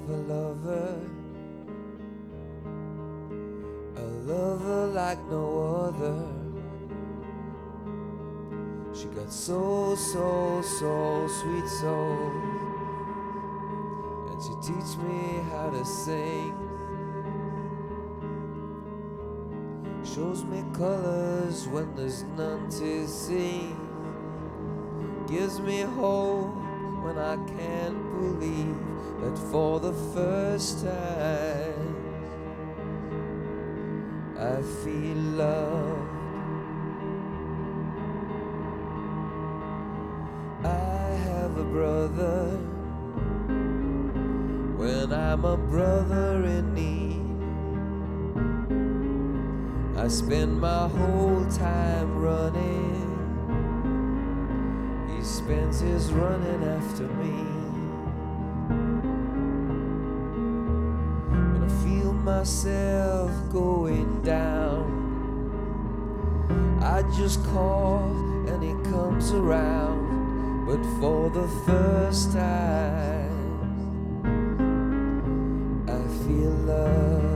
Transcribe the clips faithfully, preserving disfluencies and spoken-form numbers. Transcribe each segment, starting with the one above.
have a lover, a lover like no other. She got so, so, so sweet soul, and she teach me how to sing. Shows me colors when there's none to see. Gives me hope when I can't believe that for the first time I feel love. I have a brother when I'm a brother in need. I spend my whole time running, he spends his running after me. When I feel myself going down, I just call and he comes around. But for the first time I feel love.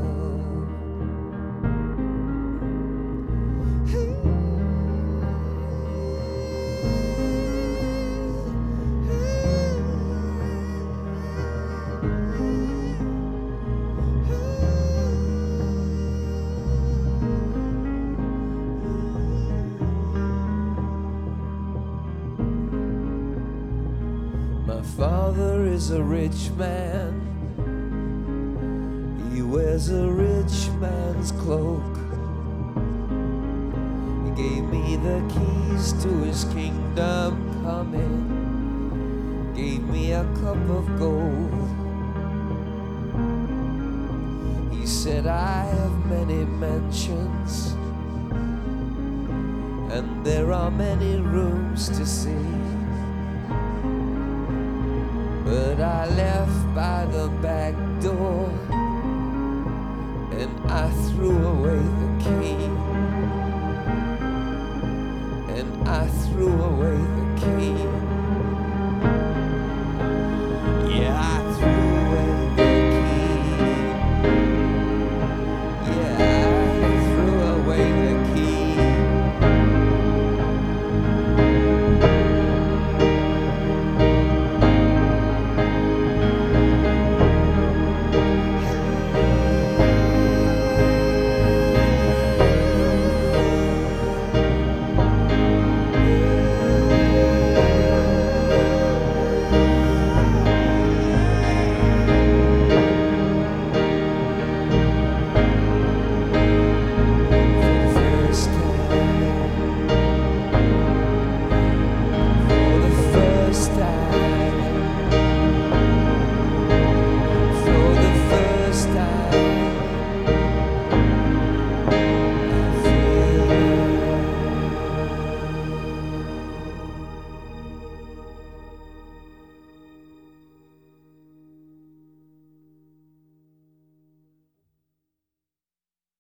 My father is a rich man, he wears a rich man's cloak. He gave me the keys to his kingdom coming, gave me a cup of gold. He said I have many mansions, and there are many rooms to see. But I left by the back door, and I threw away the key, and I threw away